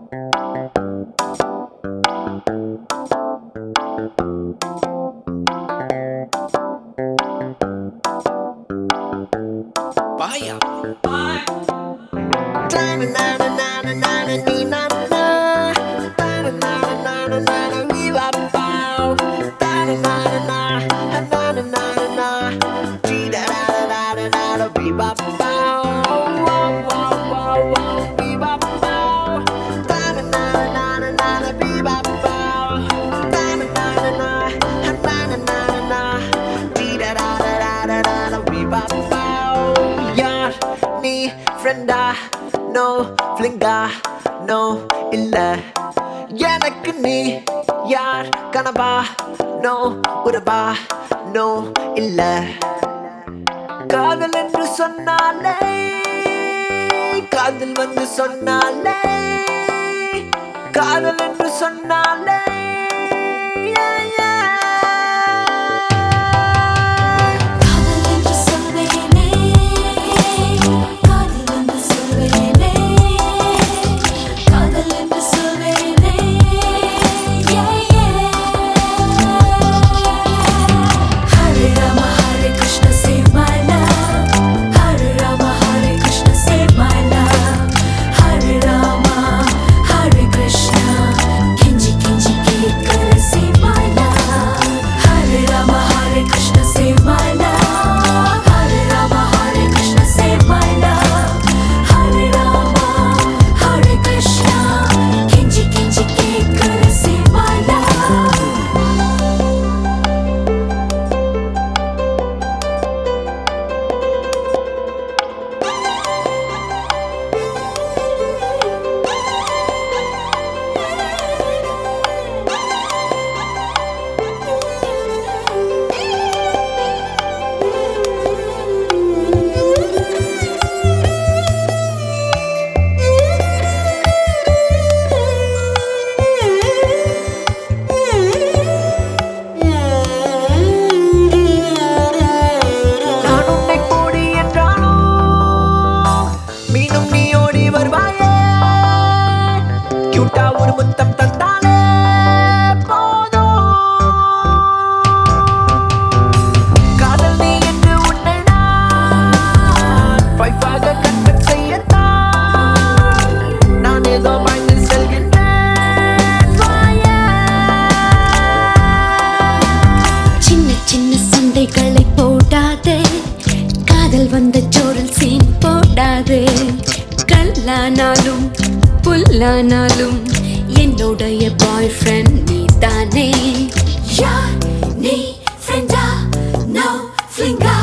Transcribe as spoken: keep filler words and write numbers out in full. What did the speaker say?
Bahaya. Frienda, no flinga, no illa. எனக்கு நீ யார் கனவா, no உறவா, no இல்ல. காதல் என்று சொன்னாலே, காதல் வந்து சொன்னாலே, காதல் என்று சொன்னாலே ஒரு முத்தம் தந்தாலே போதும். காதல் நீ என்று உன்னை நான் வைஃபாக கன்வெர்ட் செய்யத்தான் நான் ஏதோ பயந்து செல்கின்றேன். சின்ன சின்ன சண்டைகளை போடாதே, காதல் வந்த ஜோரில் சீன் போடாதே. கல்லானாலும் புல்லானாலும் என்னுடைய பாய் ஃப்ரெண்ட் நீ தானே. யார் நீ ஃப்ரெண்டா, நோ ஃபிளிங்கா?